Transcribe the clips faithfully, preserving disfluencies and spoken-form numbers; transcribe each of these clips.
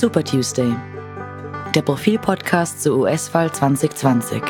Super Tuesday, der Profil-Podcast zur U S-Wahl zwanzig zwanzig.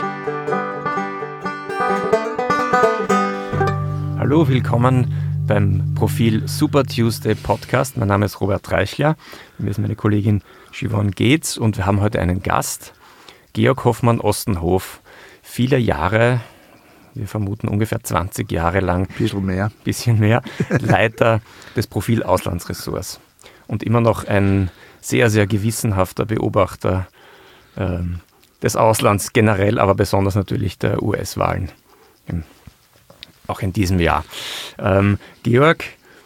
Hallo, willkommen beim Profil Super Tuesday Podcast. Mein Name ist Robert Reichler, mir ist meine Kollegin Siobhan Geetz und wir haben heute einen Gast, Georg Hoffmann-Ostenhof. Viele Jahre, wir vermuten ungefähr zwanzig Jahre lang, bisschen mehr, bisschen mehr Leiter des Profil Auslandsressorts und immer noch ein sehr, sehr gewissenhafter Beobachter ähm, des Auslands generell, aber besonders natürlich der U S-Wahlen, im, auch in diesem Jahr. Ähm, Georg,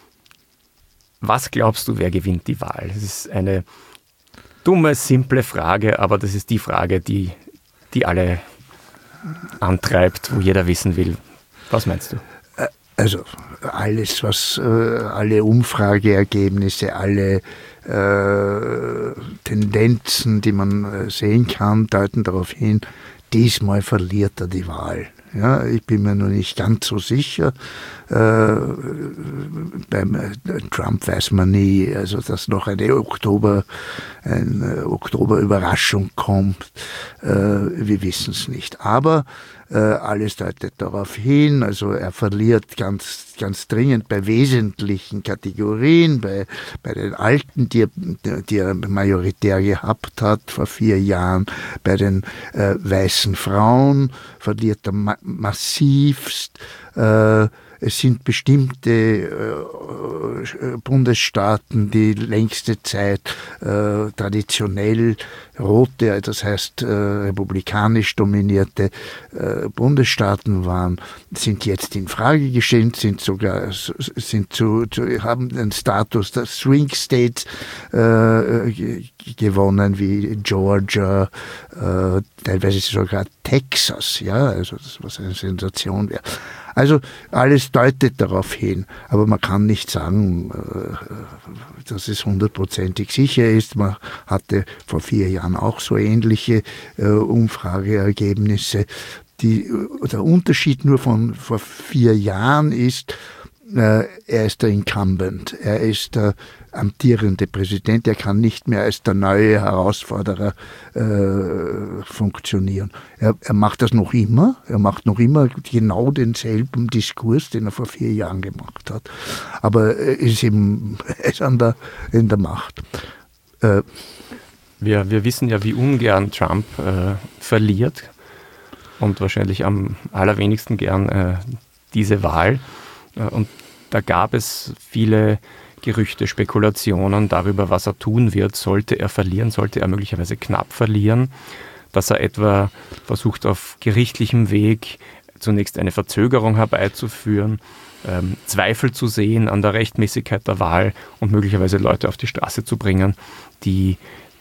was glaubst du, wer gewinnt die Wahl? Das ist eine dumme, simple Frage, aber das ist die Frage, die, die alle antreibt, wo jeder wissen will. Was meinst du? Also alles, was äh, alle Umfrageergebnisse, alle äh, Tendenzen, die man äh, sehen kann, deuten darauf hin, diesmal verliert er die Wahl. Ja, ich bin mir noch nicht ganz so sicher. Äh, beim äh, Trump weiß man nie, also dass noch eine Oktober, eine Oktober-Überraschung kommt. Äh, wir wissen es nicht. Aber äh, alles deutet darauf hin. Also er verliert ganz, ganz dringend bei wesentlichen Kategorien, bei, bei den Alten, die er, die er majoritär gehabt hat vor vier Jahren, bei den äh, weißen Frauen verliert er ma- massivst. Äh, Es sind bestimmte äh, Bundesstaaten, die längste Zeit äh, traditionell rote, das heißt äh, republikanisch dominierte äh, Bundesstaaten waren, sind jetzt in Frage gestellt, sind sogar sind zu, zu haben den Status der Swing States äh, g- gewonnen, wie Georgia, äh, teilweise sogar Texas, ja, also das was eine Sensation wäre. Also alles deutet darauf hin, aber man kann nicht sagen, dass es hundertprozentig sicher ist. Man hatte vor vier Jahren auch so ähnliche äh, Umfrageergebnisse. Die, der Unterschied nur von vor vier Jahren ist, äh, er ist der Incumbent, er ist der amtierende Präsident, er kann nicht mehr als der neue Herausforderer äh, funktionieren. Er, er macht das noch immer, er macht noch immer genau denselben Diskurs, den er vor vier Jahren gemacht hat, aber er ist eben er ist an der, in der Macht. Äh, wir, wir wissen ja, wie ungern Trump äh, verliert und wahrscheinlich am allerwenigsten gern äh, diese Wahl. Äh, und da gab es viele Gerüchte, Spekulationen darüber, was er tun wird, sollte er verlieren, sollte er möglicherweise knapp verlieren, dass er etwa versucht, auf gerichtlichem Weg zunächst eine Verzögerung herbeizuführen, ähm, Zweifel zu sehen an der Rechtmäßigkeit der Wahl und möglicherweise Leute auf die Straße zu bringen, die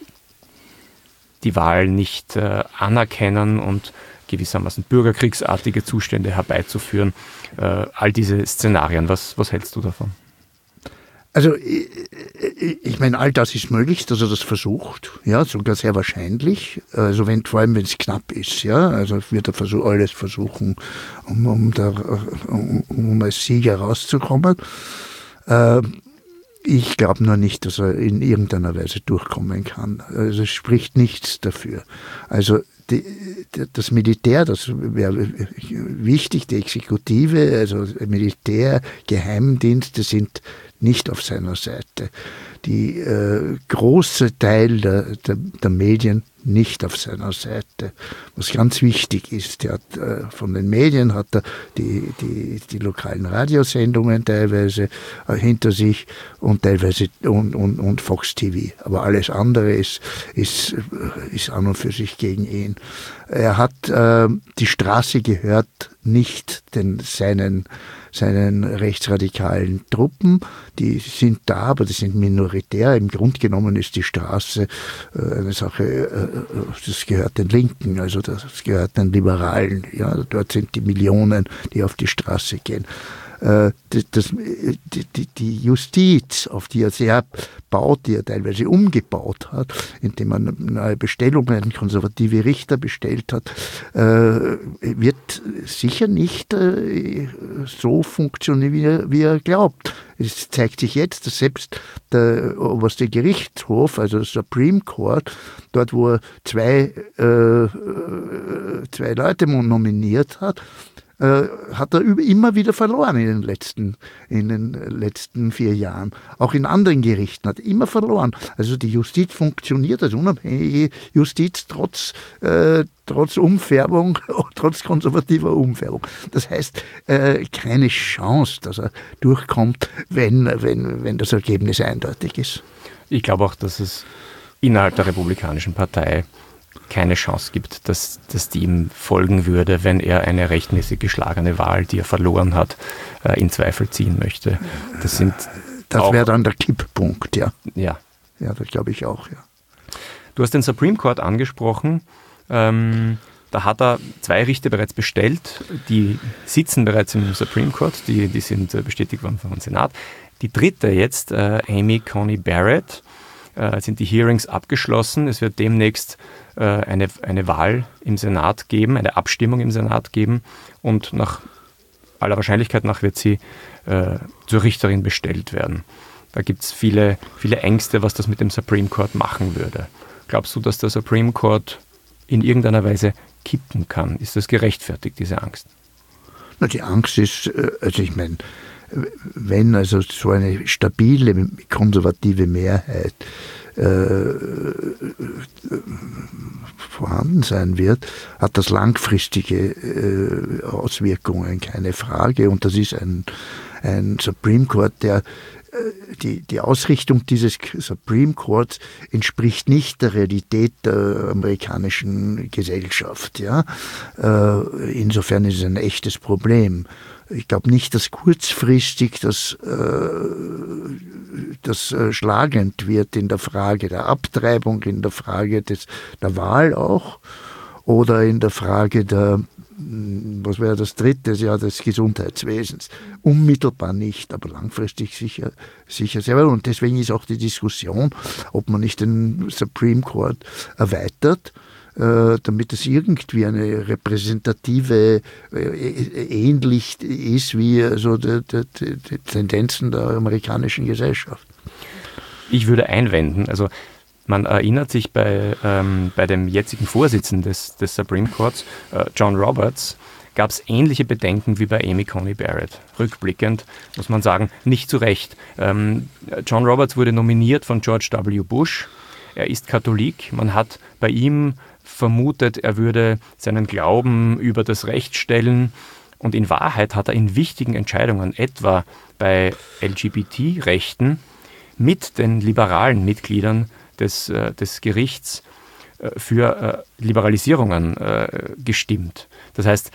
die Wahl nicht äh, anerkennen und gewissermaßen bürgerkriegsartige Zustände herbeizuführen. Äh, all diese Szenarien, was, was hältst du davon? Also ich, ich meine, all das ist möglich, dass er das versucht, ja, sogar sehr wahrscheinlich. Also wenn, vor allem wenn es knapp ist, ja, also wird er versuch, alles versuchen, um, um, da, um, um als Sieger rauszukommen. Äh, ich glaube nur nicht, dass er in irgendeiner Weise durchkommen kann. Also es spricht nichts dafür. Also Die, das Militär, das wäre wichtig, die Exekutive, also Militär, Geheimdienste sind nicht auf seiner Seite. Die äh, große Teil der, der, der Medien nicht auf seiner Seite. Was ganz wichtig ist, der hat, äh, von den Medien hat er die, die, die lokalen Radiosendungen teilweise äh, hinter sich und teilweise und, und, und Fox T V. Aber alles andere ist, ist, ist an und für sich gegen ihn. Er hat, äh, die Straße gehört nicht den, seinen seinen rechtsradikalen Truppen, die sind da, aber die sind minoritär. Im Grunde genommen ist die Straße äh, eine Sache, äh, das gehört den Linken, also das gehört den Liberalen. Ja, dort sind die Millionen, die auf die Straße gehen. Das, das, die, die Justiz, auf die er sehr baut, die er teilweise umgebaut hat, indem er neue Bestellungen, konservative Richter bestellt hat, wird sicher nicht so funktionieren, wie er, wie er glaubt. es zeigt sich jetzt, dass selbst der oberste Gerichtshof, also der Supreme Court, dort wo er zwei, äh, zwei Leute nominiert hat, äh, hat er immer wieder verloren in den letzten, in den letzten vier Jahren. Auch in anderen Gerichten hat er immer verloren. Also die Justiz funktioniert als unabhängige Justiz trotz, äh, trotz Umfärbung, trotz konservativer Umfärbung. Das heißt, äh, keine Chance, dass er durchkommt, wenn, wenn, wenn das Ergebnis eindeutig ist. Ich glaube auch, dass es innerhalb der Republikanischen Partei keine Chance gibt, dass, dass die ihm folgen würde, wenn er eine rechtmäßig geschlagene Wahl, die er verloren hat, äh, in Zweifel ziehen möchte. Das sind Das wäre dann der Kipppunkt, ja. Ja. Ja, das glaube ich auch, ja. Du hast den Supreme Court angesprochen. Ähm, da hat er zwei Richter bereits bestellt. Die sitzen bereits im Supreme Court. Die, die sind äh, bestätigt worden vom Senat. Die dritte jetzt, äh, Amy Coney Barrett, äh, sind die Hearings abgeschlossen. Es wird demnächst äh, eine, eine Wahl im Senat geben, eine Abstimmung im Senat geben. Und nach aller Wahrscheinlichkeit nach wird sie äh, zur Richterin bestellt werden. Da gibt es viele, viele Ängste, was das mit dem Supreme Court machen würde. Glaubst du, dass der Supreme Court in irgendeiner Weise kippen kann? Ist das gerechtfertigt, diese Angst? Na, die Angst ist, also ich meine, wenn also so eine stabile, konservative Mehrheit äh, vorhanden sein wird, hat das langfristige äh, Auswirkungen, keine Frage. Und das ist ein, ein Supreme Court, der Die, die Ausrichtung dieses Supreme Courts entspricht nicht der Realität der amerikanischen Gesellschaft. Ja? Äh, insofern ist es ein echtes Problem. Ich glaube nicht, dass kurzfristig das, äh, das äh, schlagend wird in der Frage der Abtreibung, in der Frage des, der Wahl auch oder in der Frage der was wäre das dritte, ja, des Gesundheitswesens. Unmittelbar nicht, aber langfristig sicher, sicher sehr wohl. Und deswegen ist auch die Diskussion, ob man nicht den Supreme Court erweitert, äh, damit es irgendwie eine repräsentative, äh, ähnlich ist wie also die, die, die Tendenzen der amerikanischen Gesellschaft. Ich würde einwenden, also man erinnert sich bei, ähm, bei dem jetzigen Vorsitzenden des, des Supreme Courts, äh, John Roberts, gab es ähnliche Bedenken wie bei Amy Coney Barrett. Rückblickend muss man sagen, nicht zu Recht. Ähm, John Roberts wurde nominiert von George W. Bush. Er ist Katholik. Man hat bei ihm vermutet, er würde seinen Glauben über das Recht stellen. Und in Wahrheit hat er in wichtigen Entscheidungen, etwa bei L G B T-Rechten, mit den liberalen Mitgliedern Des, des Gerichts für Liberalisierungen gestimmt. Das heißt,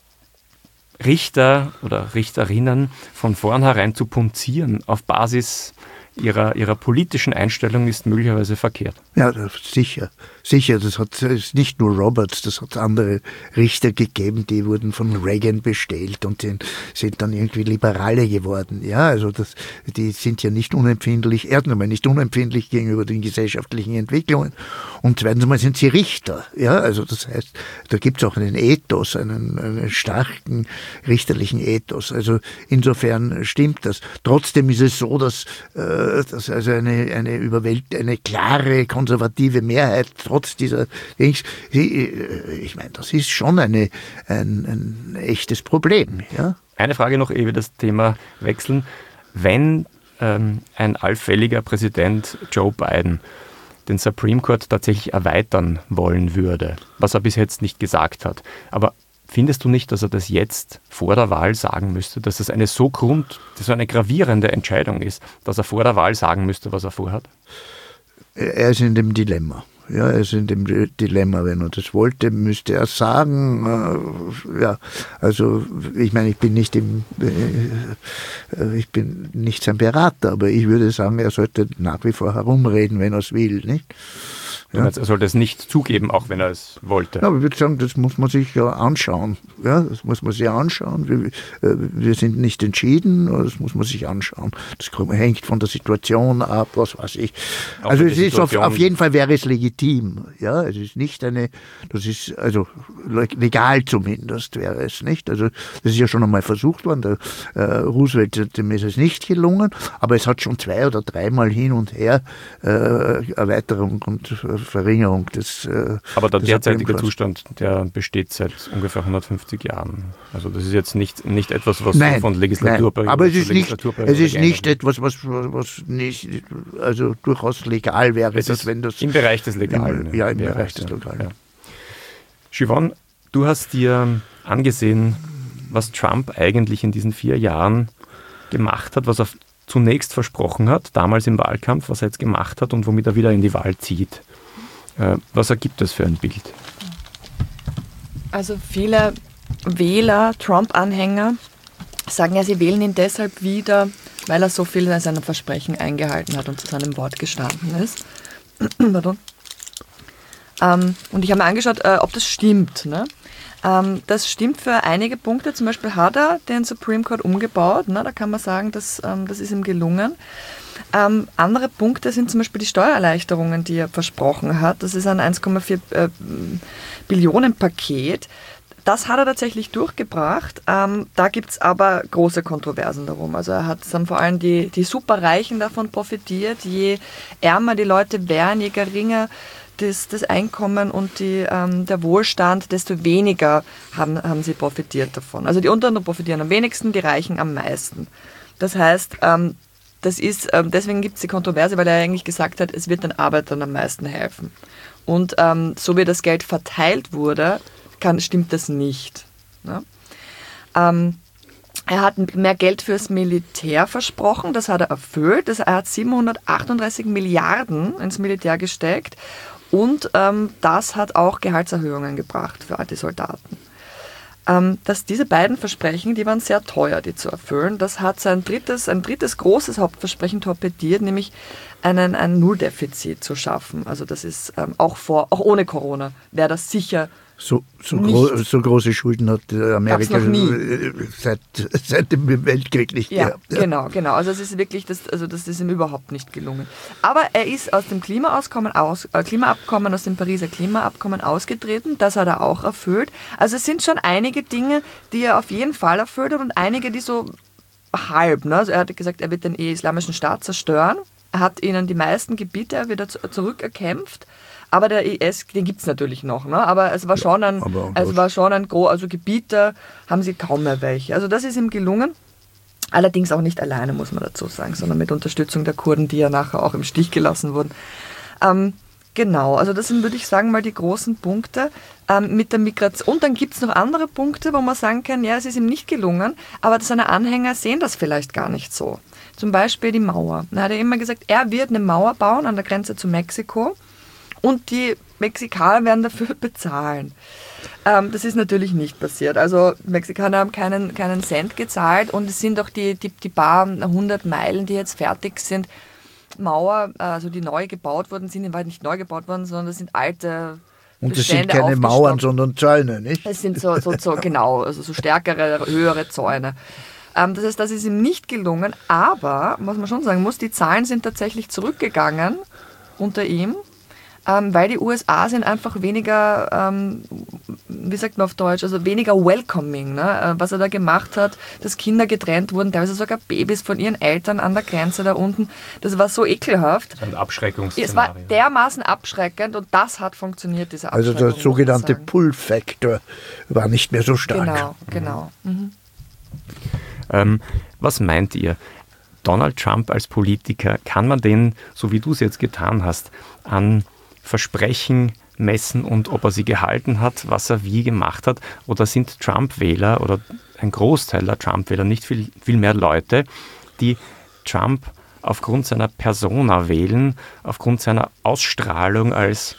Richter oder Richterinnen von vornherein zu punzieren auf Basis ihrer, ihrer politischen Einstellung ist möglicherweise verkehrt. Ja, sicher. Sicher, das hat das ist nicht nur Roberts, das hat andere Richter gegeben, die wurden von Reagan bestellt und die sind dann irgendwie Liberale geworden. Ja, also das, die sind ja nicht unempfindlich, erstens einmal nicht unempfindlich gegenüber den gesellschaftlichen Entwicklungen und zweitens einmal sind sie Richter. Ja, also das heißt, da gibt es auch einen Ethos, einen, einen starken richterlichen Ethos. Also insofern stimmt das. Trotzdem ist es so, dass, äh, dass also eine, eine überwält, eine klare konservative Mehrheit trotz dieser Dings, ich meine, das ist schon eine, ein, ein echtes Problem. Ja? Eine Frage noch, ehe wir das Thema wechseln. Wenn ähm, ein allfälliger Präsident Joe Biden den Supreme Court tatsächlich erweitern wollen würde, was er bis jetzt nicht gesagt hat, aber findest du nicht, dass er das jetzt vor der Wahl sagen müsste, dass es eine so grund, so eine gravierende Entscheidung ist, dass er vor der Wahl sagen müsste, was er vorhat? Er ist in dem Dilemma. Ja, er ist in dem Dilemma, wenn er das wollte, müsste er sagen, äh, ja, also ich meine, ich bin nicht im, äh, ich bin nicht sein Berater, aber ich würde sagen, er sollte nach wie vor herumreden, wenn er es will, nicht? Du meinst, er sollte es nicht zugeben, auch wenn er es wollte. Ja, aber ich würde sagen, das muss man sich ja anschauen. Ja, das muss man sich anschauen. Wir, wir sind nicht entschieden, das muss man sich anschauen. Das hängt von der Situation ab, was weiß ich. Auch also es ist auf, auf jeden Fall wäre es legitim. Ja, es ist nicht eine, das ist also legal zumindest wäre es nicht. Also das ist ja schon einmal versucht worden. Der äh, Roosevelt, dem ist es nicht gelungen, aber es hat schon zwei oder dreimal hin und her äh, Erweiterung und äh, Verringerung des äh, Aber der derzeitige Zustand, der besteht seit ungefähr hundertfünfzig Jahren. Also das ist jetzt nicht, nicht etwas, was nein, von Legislaturperiode aber es ist nicht, es ist nicht geht. etwas, was, was nicht, also durchaus legal wäre. Es ist wenn das im Bereich des Legalen. Im, ja, im Bereich des Legalen. Ja. Siobhan, du hast dir angesehen, was Trump eigentlich in diesen vier Jahren gemacht hat, was er zunächst versprochen hat, damals im Wahlkampf, was er jetzt gemacht hat und womit er wieder in die Wahl zieht. Was ergibt das für ein Bild? Also viele Wähler, Trump-Anhänger, sagen ja, sie wählen ihn deshalb wieder, weil er so viel seiner Versprechen eingehalten hat und zu seinem Wort gestanden ist. Pardon. Ähm, und ich habe mir angeschaut, äh, ob das stimmt. Ne? Ähm, das stimmt für einige Punkte. Zum Beispiel hat er den Supreme Court umgebaut. Ne? Da kann man sagen, dass, ähm, das ist ihm gelungen. Ähm, andere Punkte sind zum Beispiel die Steuererleichterungen, die er versprochen hat. Das ist ein eins Komma vier äh, Billionen Paket. Das hat er tatsächlich durchgebracht. Ähm, da gibt es aber große Kontroversen darum. Also er hat dann vor allem die, die Superreichen davon profitiert. Je ärmer die Leute wären, je geringer das, das Einkommen und die, ähm, der Wohlstand, desto weniger haben, haben sie profitiert davon. Also die Unteren profitieren am wenigsten, die Reichen am meisten. Das heißt, ähm, das ist, ähm, deswegen gibt es die Kontroverse, weil er eigentlich gesagt hat, es wird den Arbeitern am meisten helfen. Und ähm, so wie das Geld verteilt wurde, kann, stimmt das nicht. Ne? Ähm, er hat mehr Geld fürs Militär versprochen, das hat er erfüllt. Das, er hat siebenhundertachtunddreißig Milliarden ins Militär gesteckt und ähm, das hat auch Gehaltserhöhungen gebracht für all die Soldaten. Ähm, dass diese beiden Versprechen, die waren sehr teuer, die zu erfüllen. Das hat sein drittes, ein drittes großes Hauptversprechen torpediert, nämlich einen, ein Nulldefizit zu schaffen. Also das ist ähm, auch vor, auch ohne Corona, wäre das sicher So, so, gro so große Schulden hat Amerika seit, seit dem Weltkrieg nicht ja, gehabt. Ja, genau, genau. Also es ist wirklich, das, also das ist ihm überhaupt nicht gelungen. Aber er ist aus dem Klimaabkommen, aus, äh, Klimaabkommen, aus dem Pariser Klimaabkommen ausgetreten. Das hat er auch erfüllt. Also es sind schon einige Dinge, die er auf jeden Fall erfüllt hat und einige, die so halb. Ne? Also er hat gesagt, er wird den Islamischen Staat zerstören. Er hat ihnen die meisten Gebiete wieder zu, zurückerkämpft. Aber der I S, den gibt es natürlich noch, ne? Aber es war schon ein, ja, es war schon ein groß, also Gebiete haben sie kaum mehr welche. Also das ist ihm gelungen. Allerdings auch nicht alleine, muss man dazu sagen, sondern mit Unterstützung der Kurden, die ja nachher auch im Stich gelassen wurden. Ähm, genau, also das sind, würde ich sagen, mal die großen Punkte ähm, mit der Migration. Und dann gibt es noch andere Punkte, wo man sagen kann, ja, es ist ihm nicht gelungen, aber seine Anhänger sehen das vielleicht gar nicht so. Zum Beispiel die Mauer. Da hat er immer gesagt, er wird eine Mauer bauen an der Grenze zu Mexiko. Und die Mexikaner werden dafür bezahlen. Ähm, das ist natürlich nicht passiert. Also Mexikaner haben keinen, keinen Cent gezahlt und es sind auch die, die, die paar hundert Meilen, die jetzt fertig sind, Mauer, also die neu gebaut worden sind, die waren nicht neu gebaut worden, sondern das sind alte Und das sind keine Mauern, sondern Zäune, nicht? Das sind so, so, so genau, also so stärkere, höhere Zäune. Ähm, das heißt, das ist ihm nicht gelungen, aber, was man schon sagen muss, die Zahlen sind tatsächlich zurückgegangen unter ihm. Ähm, weil die U S A sind einfach weniger, ähm, wie sagt man auf Deutsch, also weniger welcoming. Ne? Äh, was er da gemacht hat, dass Kinder getrennt wurden, teilweise sogar Babys von ihren Eltern an der Grenze da unten. Das war so ekelhaft. Ein Abschreckungsszenario. Es war dermaßen abschreckend und das hat funktioniert, diese Abschreckung. Also der sogenannte Pull-Factor war nicht mehr so stark. Genau, genau. Mhm. Ähm, was meint ihr? Donald Trump als Politiker, kann man den, so wie du es jetzt getan hast, an Versprechen messen und ob er sie gehalten hat, was er wie gemacht hat? Oder sind Trump-Wähler oder ein Großteil der Trump-Wähler nicht viel, viel mehr Leute, die Trump aufgrund seiner Persona wählen, aufgrund seiner Ausstrahlung als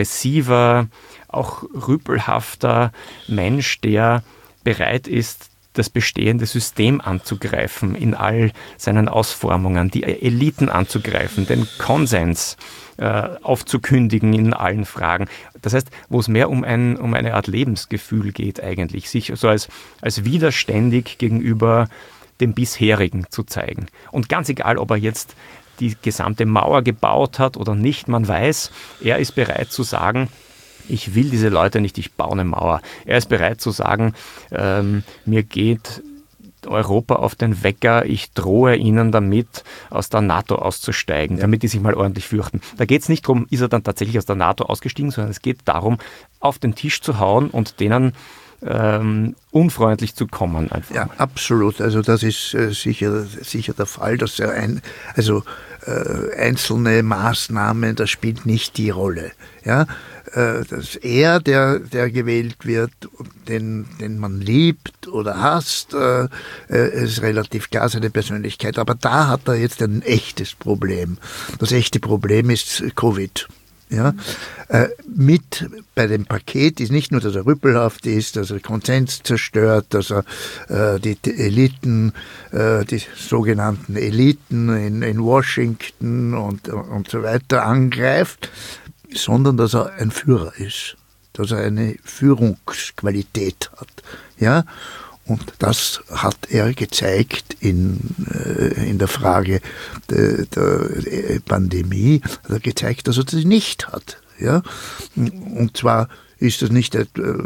aggressiver, auch rüpelhafter Mensch, der bereit ist, das bestehende System anzugreifen in all seinen Ausformungen, die Eliten anzugreifen, den Konsens äh, aufzukündigen in allen Fragen. Das heißt, wo es mehr um, ein, um eine Art Lebensgefühl geht eigentlich, sich so als, als widerständig gegenüber dem Bisherigen zu zeigen. Und ganz egal, ob er jetzt die gesamte Mauer gebaut hat oder nicht, man weiß, er ist bereit zu sagen, ich will diese Leute nicht, ich baue eine Mauer. Er ist bereit zu sagen, ähm, mir geht Europa auf den Wecker, ich drohe ihnen damit, aus der NATO auszusteigen, ja. damit die sich mal ordentlich fürchten. Da geht es nicht darum, ist er dann tatsächlich aus der NATO ausgestiegen, sondern es geht darum, auf den Tisch zu hauen und denen ähm, unfreundlich zu kommen. Einfach. Ja, absolut. Also das ist äh, sicher, sicher der Fall, dass er ein, also äh, einzelne Maßnahmen, das spielt nicht die Rolle. Ja, äh, dass er, der, der gewählt wird, den, den man liebt oder hasst, äh, äh, ist relativ klar seine Persönlichkeit. Aber da hat er jetzt ein echtes Problem. Das echte Problem ist Covid. Ja, äh, mit bei dem Paket ist nicht nur, dass er rüppelhaft ist, dass er Konsens zerstört, dass er äh, die, die Eliten, äh, die sogenannten Eliten in, in Washington und, und so weiter angreift, sondern dass er ein Führer ist, dass er eine Führungsqualität hat. Ja, und das hat er gezeigt in, äh, in der Frage der, der Pandemie, hat er gezeigt, dass er das nicht hat. Ja? Und zwar ist das nicht, äh,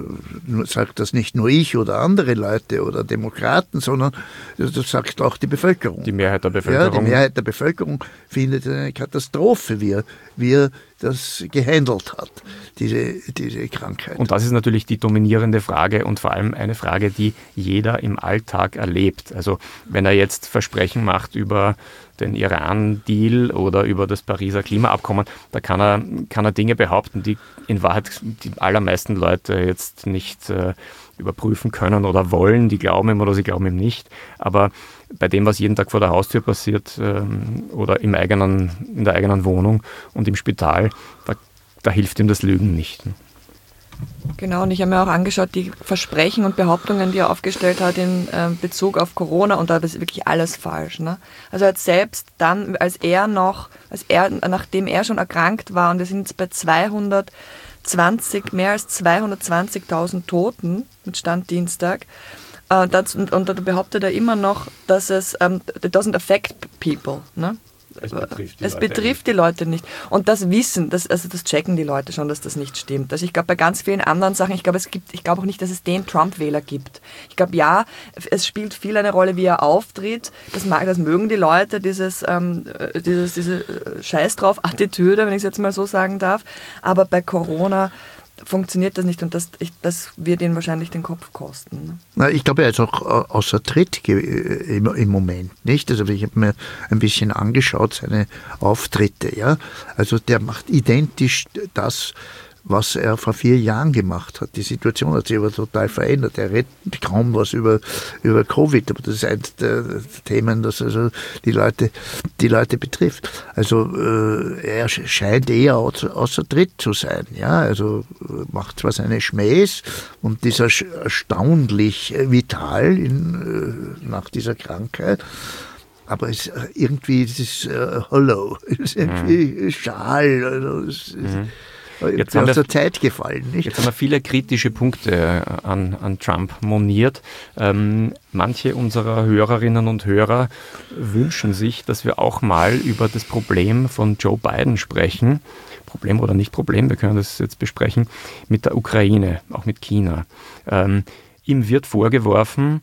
sagt das nicht nur ich oder andere Leute oder Demokraten, sondern das sagt auch die Bevölkerung. Die Mehrheit der Bevölkerung. Ja, die Mehrheit der Bevölkerung findet eine Katastrophe, wie er, wie er das gehandelt hat, diese, diese Krankheit. Und das ist natürlich die dominierende Frage und vor allem eine Frage, die jeder im Alltag erlebt. Also wenn er jetzt Versprechen macht über den Iran-Deal oder über das Pariser Klimaabkommen, da kann er, kann er Dinge behaupten, die in Wahrheit die allermeisten Leute jetzt nicht äh, überprüfen können oder wollen. Die glauben ihm oder sie glauben ihm nicht. Aber bei dem, was jeden Tag vor der Haustür passiert ähm, oder im eigenen, in der eigenen Wohnung und im Spital, da, da hilft ihm das Lügen nicht. Genau, und ich habe mir auch angeschaut, die Versprechen und Behauptungen, die er aufgestellt hat in äh, Bezug auf Corona, und da ist wirklich alles falsch. Ne? Also er hat selbst dann, als er noch, als er, nachdem er schon erkrankt war, und wir sind jetzt bei zweihundertzwanzig, mehr als zweihundertzwanzigtausend Toten mit Stand Dienstag, äh, das, und, und da behauptet er immer noch, dass es um, it doesn't affect people. Ne? Es betrifft die es Leute betrifft die Leute nicht. Und das Wissen, das, also das checken die Leute schon, dass das nicht stimmt. Also ich glaube, bei ganz vielen anderen Sachen, ich glaube, es gibt, ich glaube auch nicht, dass es den Trump-Wähler gibt. Ich glaube, ja, es spielt viel eine Rolle, wie er auftritt. Das, mag, das mögen die Leute, dieses, ähm, dieses, diese Scheiß drauf Attitüde, wenn ich es jetzt mal so sagen darf. Aber bei Corona funktioniert das nicht, und das, ich, das wird ihn wahrscheinlich den Kopf kosten. Ne? Na, ich glaube, er ist auch außer Tritt im, im Moment, nicht? Also ich habe mir ein bisschen angeschaut, seine Auftritte, ja. Also der macht identisch das, was er vor vier Jahren gemacht hat. Die Situation hat sich aber total verändert. Er redet kaum was über, über Covid, aber das ist eines der Themen, das also die Leute, die Leute betrifft. Also äh, er scheint eher außer, außer Tritt zu sein. Ja? Also macht zwar seine Schmähs und ist erstaunlich vital in, äh, nach dieser Krankheit, aber es ist irgendwie es ist äh, hollow, es ist irgendwie mhm. schal. Also es ist, mhm. Jetzt aus haben wir, der Zeit gefallen, nicht? Jetzt haben wir viele kritische Punkte an, an Trump moniert. Ähm, manche unserer Hörerinnen und Hörer wünschen sich, dass wir auch mal über das Problem von Joe Biden sprechen. Problem oder nicht Problem, wir können das jetzt besprechen, mit der Ukraine, auch mit China. Ähm, ihm wird vorgeworfen,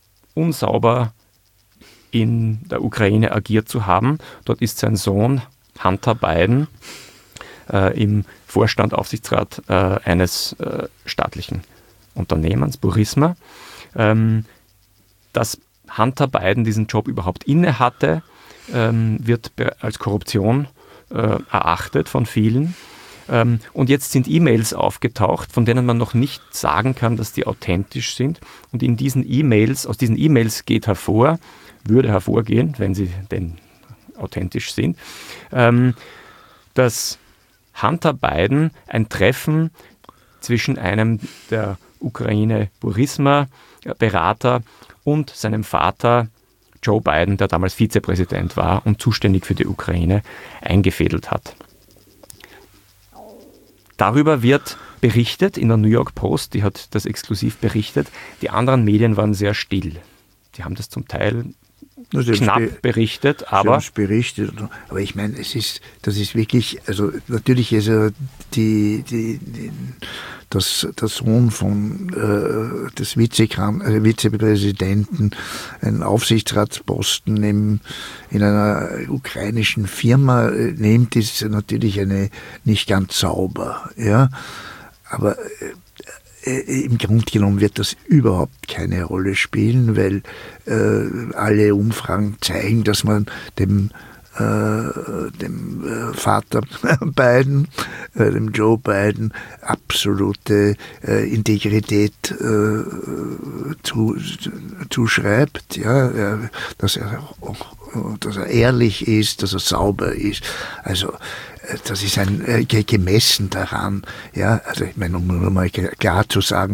unsauber in der Ukraine agiert zu haben. Dort ist sein Sohn Hunter Biden äh, im Vorstand, Aufsichtsrat äh, eines äh, staatlichen Unternehmens, Burisma. Ähm, dass Hunter Biden diesen Job überhaupt inne hatte, ähm, wird als Korruption äh, erachtet von vielen. Ähm, und jetzt sind E-Mails aufgetaucht, von denen man noch nicht sagen kann, dass die authentisch sind. Und in diesen E-Mails, aus diesen E-Mails geht hervor, würde hervorgehen, wenn sie denn authentisch sind, ähm, dass Hunter Biden ein Treffen zwischen einem der Ukraine-Burisma-Berater und seinem Vater Joe Biden, der damals Vizepräsident war und zuständig für die Ukraine, eingefädelt hat. Darüber wird berichtet in der New York Post, die hat das exklusiv berichtet. Die anderen Medien waren sehr still. Die haben das zum Teil knapp berichtet, aber... berichtet, aber ich meine, es ist, das ist wirklich, also natürlich ist er die, die, die das, der Sohn von, äh, des Vizekran, äh, Vizepräsidenten, einen Aufsichtsratsposten im, in einer ukrainischen Firma äh, nimmt, ist natürlich eine nicht ganz sauber, ja, aber äh, im Grunde genommen wird das überhaupt keine Rolle spielen, weil äh, alle Umfragen zeigen, dass man dem, äh, dem äh, Vater Biden, äh, dem Joe Biden, absolute äh, Integrität äh, zu, zuschreibt, ja, äh, dass er auch, dass er ehrlich ist, dass er sauber ist. Also das ist ein äh, gemessen daran, ja, also ich meine, um nur mal klar zu sagen,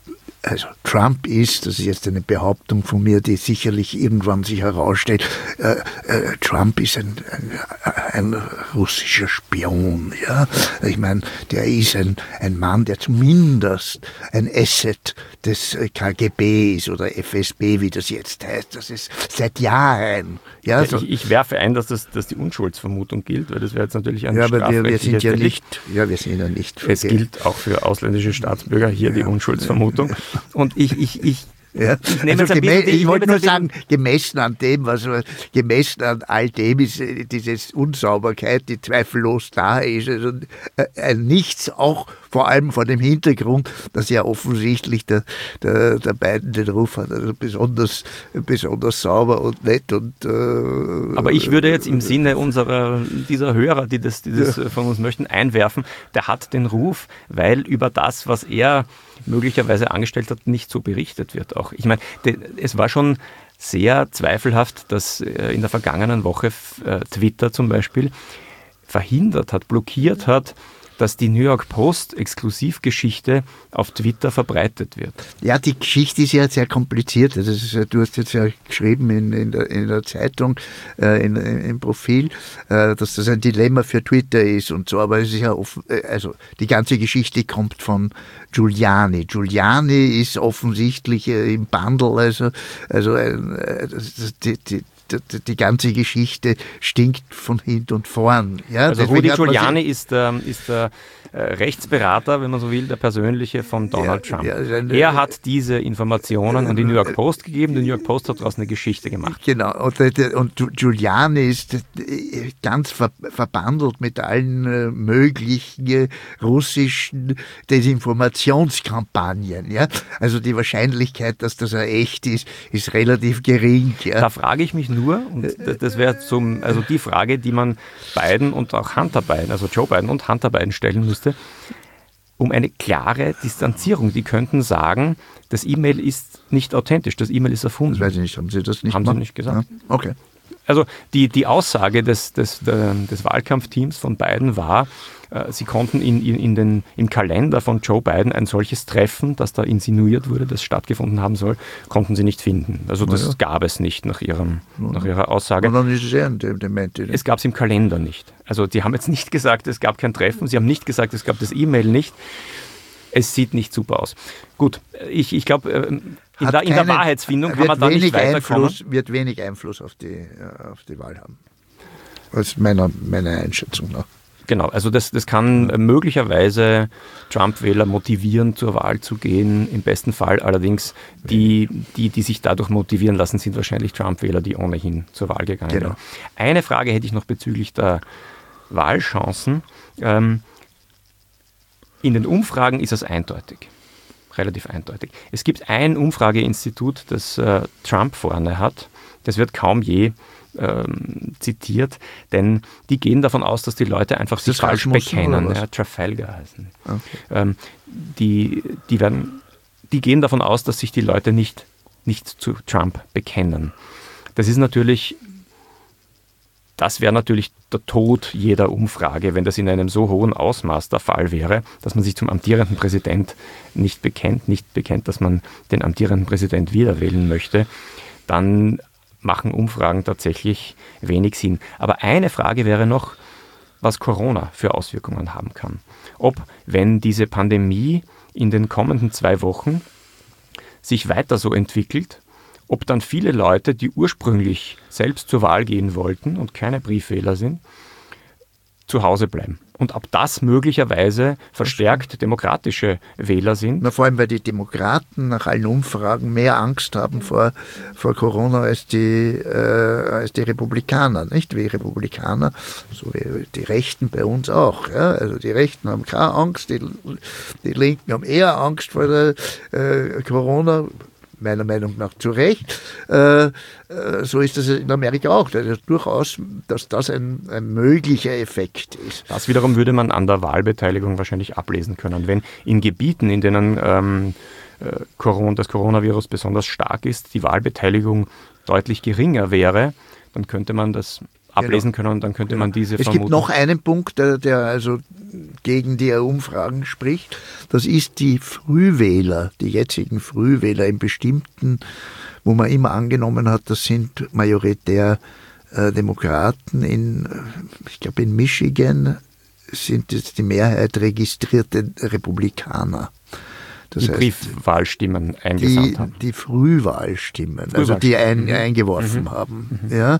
also Trump ist, das ist jetzt eine Behauptung von mir, die sicherlich irgendwann sich herausstellt, äh, äh, Trump ist ein, ein, ein russischer Spion, ja. Ich meine, der ist ein, ein Mann, der zumindest ein Asset des K G B ist oder F S B, wie das jetzt heißt. Das ist seit Jahren. Ja, ja, ich, ich werfe ein, dass, das, dass die Unschuldsvermutung gilt, weil das wäre jetzt natürlich ein ja, aber wir, wir sind ja Delikt. nicht, ja, wir sind ja nicht. Es gilt auch für ausländische Staatsbürger hier ja. die Unschuldsvermutung. Und ich, ich, ich, ja. ich nehme also jetzt ein geme- bisschen, ich wollte nur sagen, gemessen an dem, was gemessen an all dem ist, diese Unsauberkeit, die zweifellos da ist, also ein Nichts, auch vor allem vor dem Hintergrund, dass ja offensichtlich der, der, der Biden den Ruf hat, also besonders, besonders sauber und nett. Und, äh, aber ich würde jetzt im Sinne unserer, dieser Hörer, die das, die das ja. von uns möchten, einwerfen, der hat den Ruf, weil über das, was er möglicherweise angestellt hat, nicht so berichtet wird auch. Ich meine, es war schon sehr zweifelhaft, dass in der vergangenen Woche Twitter zum Beispiel verhindert hat, blockiert hat, dass die New York Post Exklusivgeschichte auf Twitter verbreitet wird. Ja, die Geschichte ist ja sehr kompliziert. Das ist, du hast jetzt ja geschrieben in, in, der, in der Zeitung, äh, in, im Profil, äh, dass das ein Dilemma für Twitter ist und so. Aber es ist ja offen, also die ganze Geschichte kommt von Giuliani. Giuliani ist offensichtlich äh, im Bundle, also, also äh, das, die, die Die, die ganze Geschichte stinkt von hinten und vorn. Ja, also Rudy Giuliani ist, ähm, ist der äh, Rechtsberater, wenn man so will, der persönliche von Donald ja, Trump. Ja, eine, er hat diese Informationen an die New York Post gegeben, die New York Post hat daraus eine Geschichte gemacht. Genau, und, und Giuliani ist ganz ver, verbandelt mit allen äh, möglichen russischen Desinformationskampagnen. Ja? Also die Wahrscheinlichkeit, dass das echt ist, ist relativ gering. Ja? Da frage ich mich nur, und das wäre zum, also die Frage, die man Biden und auch Hunter Biden, also Joe Biden und Hunter Biden stellen müsste, um eine klare Distanzierung. Die könnten sagen, das E-Mail ist nicht authentisch, das E-Mail ist erfunden. Das weiß ich nicht, haben Sie das nicht Haben gemacht? Sie nicht gesagt. Ja. Okay. Also die, die Aussage des, des, des Wahlkampfteams von Biden war, äh, sie konnten in, in, in den, im Kalender von Joe Biden ein solches Treffen, das da insinuiert wurde, das stattgefunden haben soll, konnten sie nicht finden. Also das ja. gab es nicht nach, ihrem, ja. nach ihrer Aussage. Und dann ist es eher ein Dement. Es gab es im Kalender nicht. Also die haben jetzt nicht gesagt, es gab kein Treffen, sie haben nicht gesagt, es gab das E-Mail nicht. Es sieht nicht super aus. Gut, ich, ich glaube, in, der, in der Wahrheitsfindung kann man da nicht weiterkommen. Einfluss, wird wenig Einfluss auf die, auf die Wahl haben. Das ist meiner, meiner Einschätzung nach. Genau, also das, das kann möglicherweise Trump-Wähler motivieren, zur Wahl zu gehen, im besten Fall. Allerdings die, die, die sich dadurch motivieren lassen, sind wahrscheinlich Trump-Wähler, die ohnehin zur Wahl gegangen genau. sind. Eine Frage hätte ich noch bezüglich der Wahlchancen. Ähm, in den Umfragen ist es eindeutig, relativ eindeutig. Es gibt ein Umfrageinstitut, das äh, Trump vorne hat. Das wird kaum je ähm, zitiert, denn die gehen davon aus, dass die Leute einfach sich falsch bekennen. Ja, Trafalgar heißen. Okay. Ähm, die, die, werden, die gehen davon aus, dass sich die Leute nicht, nicht zu Trump bekennen. Das ist natürlich Das wäre natürlich der Tod jeder Umfrage, wenn das in einem so hohen Ausmaß der Fall wäre, dass man sich zum amtierenden Präsident nicht bekennt, nicht bekennt, dass man den amtierenden Präsident wiederwählen möchte, dann machen Umfragen tatsächlich wenig Sinn. Aber eine Frage wäre noch, was Corona für Auswirkungen haben kann. Ob, wenn diese Pandemie in den kommenden zwei Wochen sich weiter so entwickelt, ob dann viele Leute, die ursprünglich selbst zur Wahl gehen wollten und keine Briefwähler sind, zu Hause bleiben. Und ob das möglicherweise verstärkt demokratische Wähler sind. Na, vor allem, weil die Demokraten nach allen Umfragen mehr Angst haben vor, vor Corona als die, äh, als die Republikaner. Nicht wie Republikaner, so wie die Rechten bei uns auch. Ja? Also die Rechten haben keine Angst, die, die Linken haben eher Angst vor der äh, Corona. Meiner Meinung nach zu Recht. Äh, äh, so ist das in Amerika auch. Das ist durchaus, dass das ein, ein möglicher Effekt ist. Das wiederum würde man an der Wahlbeteiligung wahrscheinlich ablesen können. Wenn in Gebieten, in denen ähm, äh, Corona, das Coronavirus besonders stark ist, die Wahlbeteiligung deutlich geringer wäre, dann könnte man das ablesen können und dann könnte man diese Es vermuten. gibt noch einen Punkt, der, der also gegen die Umfragen spricht. Das ist die Frühwähler, die jetzigen Frühwähler in bestimmten, wo man immer angenommen hat, das sind majoritär äh, Demokraten. In, ich glaube in Michigan sind jetzt die Mehrheit registrierte Republikaner. Das die heißt, Briefwahlstimmen eingesandt die, haben. Die Frühwahlstimmen, also die ein, mhm. eingeworfen mhm. haben. Mhm. Ja.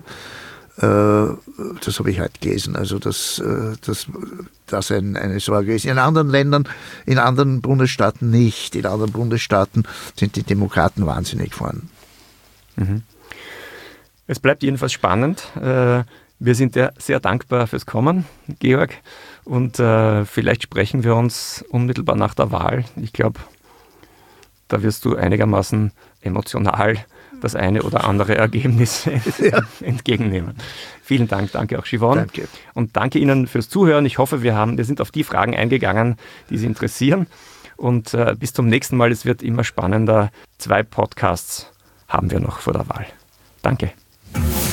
Das habe ich halt gelesen, also dass das, das ein, eine Sorge ist. In anderen Ländern, in anderen Bundesstaaten nicht. In anderen Bundesstaaten sind die Demokraten wahnsinnig vorn. Mhm. Es bleibt jedenfalls spannend. Wir sind dir sehr dankbar fürs Kommen, Georg. Und vielleicht sprechen wir uns unmittelbar nach der Wahl. Ich glaube, da wirst du einigermaßen emotional das eine oder andere Ergebnis ja. entgegennehmen. Vielen Dank, danke auch Siobhan. Danke. Und danke Ihnen fürs Zuhören. Ich hoffe, wir haben, wir sind auf die Fragen eingegangen, die Sie interessieren. Und äh, bis zum nächsten Mal, es wird immer spannender. Zwei Podcasts haben wir noch vor der Wahl. Danke.